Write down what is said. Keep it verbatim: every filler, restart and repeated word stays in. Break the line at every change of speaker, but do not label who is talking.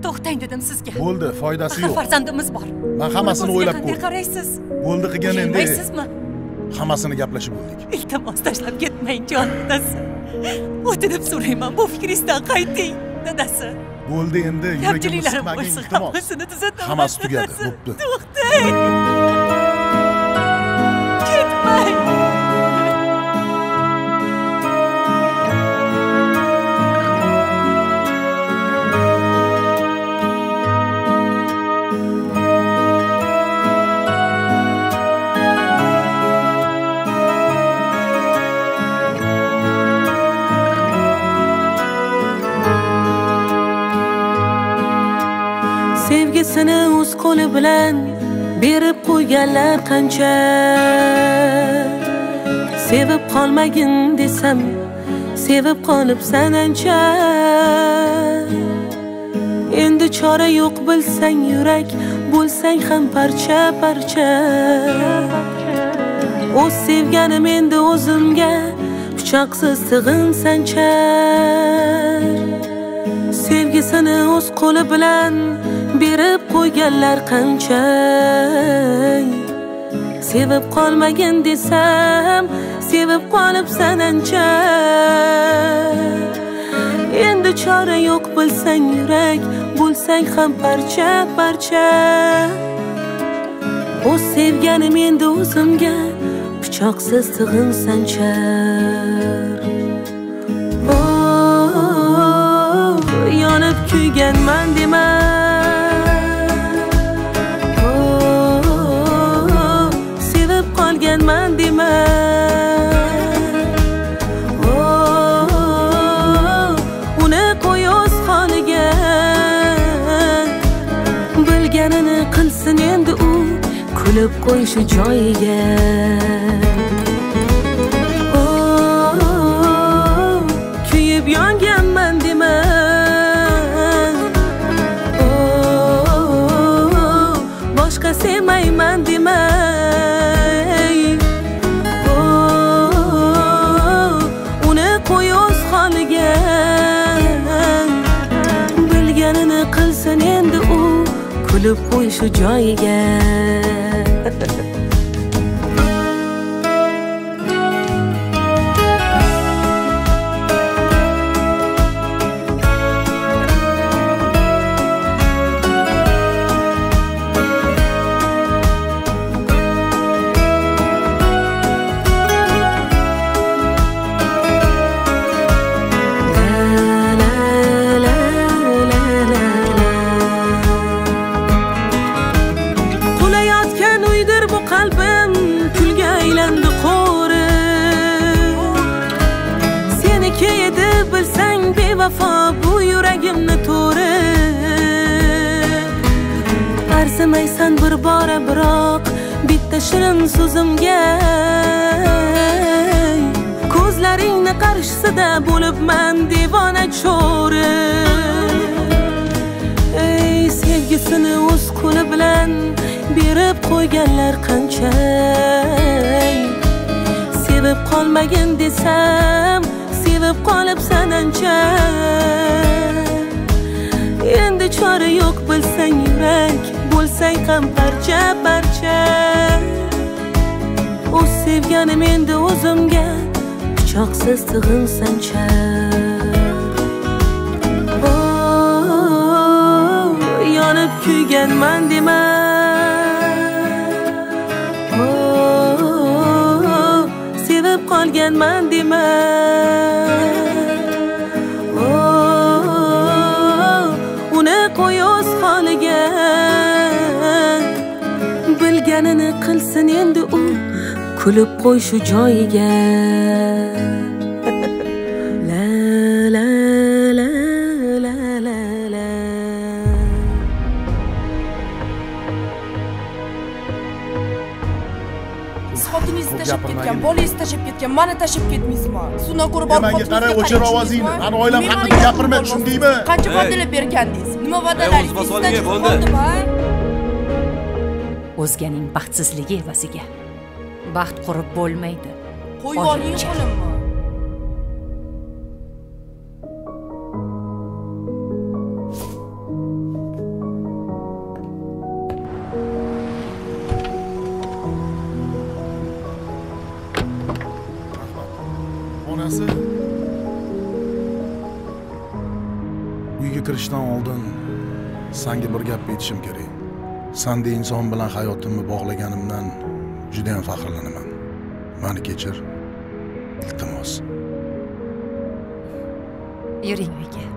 to'xtang dedim sizga.
Bo'ldi, foydasi yo'q.
Farzandimiz bor.
Men hammasini o'ylab ko'rdim.
Qanday qaraysiz?
Bo'ldi qilgan endi.
Bilmaysizmi?
Hammasini gaplashib bo'ldik.
Iltimos tashlab ketmang, jon dadasi. O'tinib so'rayman, bu fikringizdan qayting, dadasi.
Bo'ldi endi, yuragimni siqmagin, iltimos. Hammasi tugadi, bo'pti.
To'xtang. Ketmang.
Sevgisini o'z qo'li bilan berib qo'yganlar qancha. Sevib qolmagin desam, sevib qolibsan ancha. Endi chora yo'q bilsang yurak, bo'lsang ham parcha parcha. O'z sevganim endi o'zimga pichoqsiz sig'insancha. Sevgisini o'z qo'li bilan berib qo'yganlar qancha. Sevib qolmagin desam, sevib qolibsan ancha. Endi chora yo'q bilsang yurak, bo'lsang ham parcha parcha. O'z sevganim endi o'zimga pichoqsiz sig'insancha. Yonib kuyganman dema. Qolganman dema. Uni qo'y o'z holiga. Bilganini qilsin endi u, kulib qo'y shu joyiga. Kuyib yonganman dema. Boshqa sevmayman dema. Bilganini qilsin endi u, kulib qo'y shu joyiga. Qalbim kulga aylandi qo'ri. Seniki edi bilsang bevafo bu yuragimni to'ri. Arzimaysan bir bora biroq bitta shirin so'zimga. Ko'zlaringni qarshisida bo'libman devona cho'ri. Ey sevgisini o'z qo'li bilan berib qo'yganlar qancha. Sevib qolmagin desam, sevib qolibsan ancha. Endi chora yo'q bilsang yurak, bo'lsang ham parcha parcha. O'z sevganim endi o'zimga pichoqsiz sig'insancha. Yonib kuyganman dema. Sevib qolganman dema. Uni qo'y o'z holiga. Bilganini qilsin endi u, kulib qo'y shu joyiga. La la la la la la.
Xotiningizni tashib ketgan, bolangizni tashib ketgan, meni tashib ketmaysizmi? Suvdan ko'rib borib
menga qara, o'chir ovozingni. Mani oilam haqida gapirma, tushundingmi?
Qancha va'dalar bergandingiz? Nima va'dalaringiz?
O'zganing baxtsizligi evaziga baxt qurib bo'lmaydi.
Qo'yib oling qo'limni.
Uyga kirishdan oldin senga bir gap aytishim kerak. Sendek inson bilan hayotimni bog'laganimdan juda ham faxrlanaman. Meni kechir. Iltimos.
Yuring uyga.